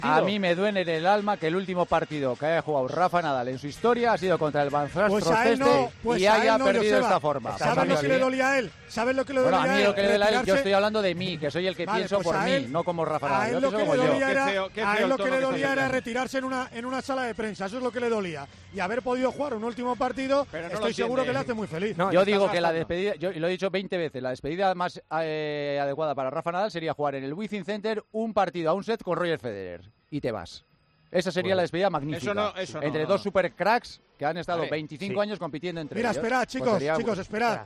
A mí me duele en el alma que el último partido que haya jugado Rafa Nadal en su historia ha sido contra el Banfastro y haya perdido de esta forma. ¿Sabes lo que le dolía a él? ¿Sabes lo que le dolía a él? A mí lo que le duele a él, yo estoy hablando de mí, que soy el que pienso por mí, no como Rafa Nadal. A él lo que le dolía era retirarse en una sala de prensa, eso es lo que le dolía. Y haber podido jugar un último partido, estoy seguro que le hace muy feliz. Yo digo que la despedida, yo lo he dicho 20 veces, la despedida más adecuada para Rafa Nadal sería jugar en el Wizzing Center un partido a un set con Roger Federer y te vas. Esa sería la despedida magnífica. Entre dos super cracks que han estado 25 años compitiendo entre ellos. Mira, esperad, chicos, esperad.